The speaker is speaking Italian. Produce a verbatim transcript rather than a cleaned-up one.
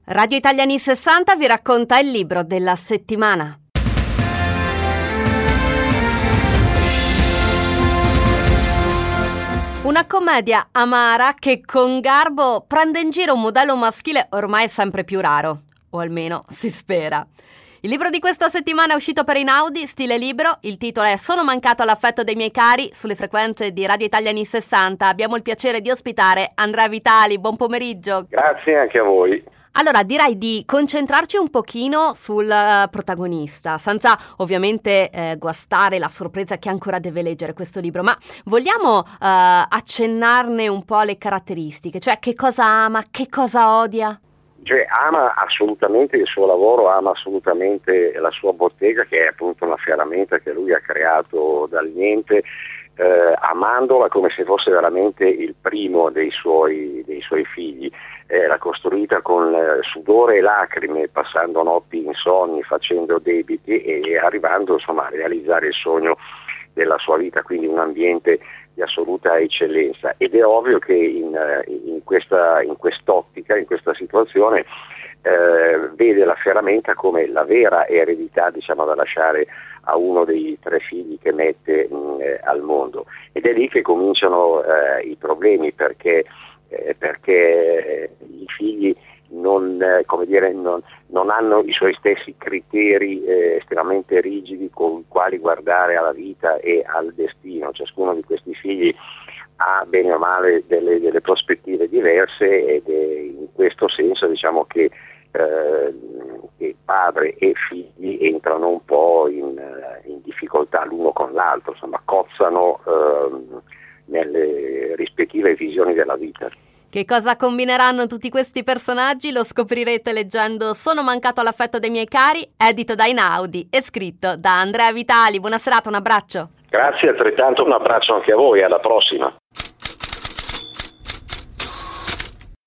Radio Italia anni sessanta vi racconta il libro della settimana. Una commedia amara che con garbo prende in giro un modello maschile ormai sempre più raro, o almeno si spera. Il libro di questa settimana è uscito per Einaudi, stile libro, il titolo è Sono mancato all'affetto dei miei cari, sulle frequenze di Radio Italia anni sessanta. Abbiamo il piacere di ospitare Andrea Vitali, buon pomeriggio. Grazie anche a voi. Allora, direi di concentrarci un pochino sul uh, protagonista, senza ovviamente eh, guastare la sorpresa che ancora deve leggere questo libro, ma vogliamo uh, accennarne un po' le caratteristiche, cioè che cosa ama, che cosa odia? Cioè ama assolutamente il suo lavoro, ama assolutamente la sua bottega, che è appunto una ferramenta che lui ha creato dal niente, eh, amandola come se fosse veramente il primo dei suoi, dei suoi figli. Eh, l'ha costruita con eh, sudore e lacrime, passando notti insonni, facendo debiti e arrivando insomma a realizzare il sogno della sua vita, quindi un ambiente di assoluta eccellenza. Ed è ovvio che in, in, questa, in quest'ottica, in questa situazione, eh, vede la ferramenta come la vera eredità, diciamo, da lasciare a uno dei tre figli che mette mh, eh, al mondo. Ed è lì che cominciano eh, i problemi, perché Eh, perché i figli non, eh, come dire, non, non hanno i suoi stessi criteri eh, estremamente rigidi con i quali guardare alla vita e al destino. Ciascuno di questi figli ha bene o male delle, delle prospettive diverse ed è in questo senso, diciamo, che, eh, che padre e figli entrano un po' in, in difficoltà l'uno con l'altro, insomma cozzano eh, nelle rispettive visioni della vita. Che cosa combineranno tutti questi personaggi lo scoprirete leggendo Sono mancato all'affetto dei miei cari, edito da Einaudi e scritto da Andrea Vitali. Buona serata, un abbraccio. Grazie, altrettanto un abbraccio anche a voi, alla prossima.